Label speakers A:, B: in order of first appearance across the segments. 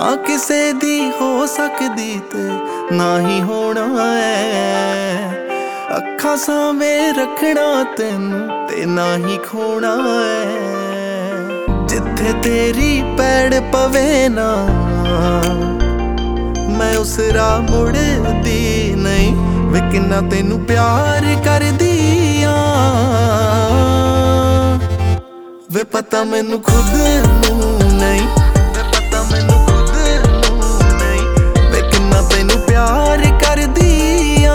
A: ना किसे दी हो सकदी ते ना ही होना है। अखां सावें रखना तेनू ते ना ही खोना है। जिथे तेरी पैड़ पवे ना मैं उस राह मुड़दी नहीं। वे किन्ना तेनू प्यार करदी आ वे पता मैनू खुद नू नहीं। वे पता मैनू खुद नू नहीं। वे किन्ना तेनू प्यार करदी आ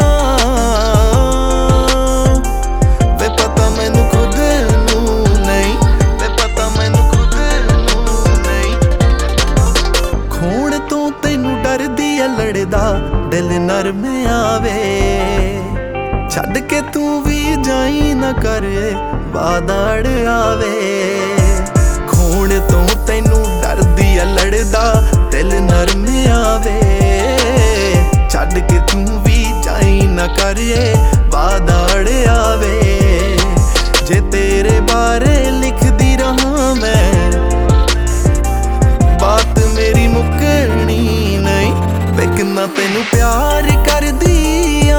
A: वे पता मैनू खुद नू नहीं। वे पता मैनू खुद नू नहीं। खोण तो तेनू डरदी आ लड़दा दिल नरम आवे। छड्ड के तू भी जाई ना कर वादड़ आवे। खून तो तेनू डरदी आ लड़दा दिल नरम आवे। छड्ड के तू भी जाई ना कर वादड़ आवे। जे तेरे बारे लिखदी रहा मैं बात मेरी मुकनी नहीं। वे किन्ना तेनू प्यार करदी आ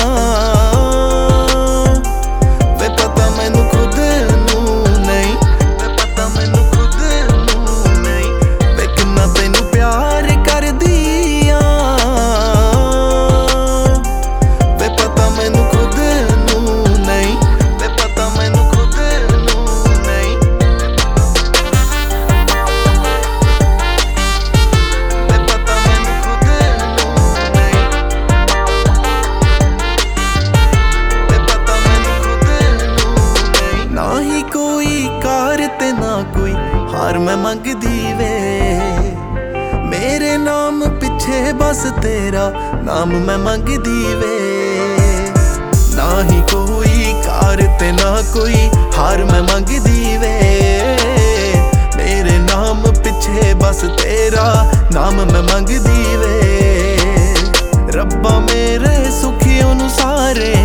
A: हार मैं मंगदी वे। मेरे नाम पिछे बस तेरा नाम मैं मंगदी वे। ना ही कोई कार ते ना कोई हार मैं मंगदी वे। मेरे नाम पिछे बस तेरा नाम मैं मंगदी वे। रब्बा मेरे सुखियों नू सारे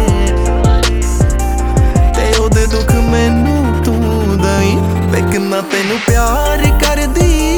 A: ते ओदे दुख मैनू तू दई। वे किन्ना तेनू प्यार करदी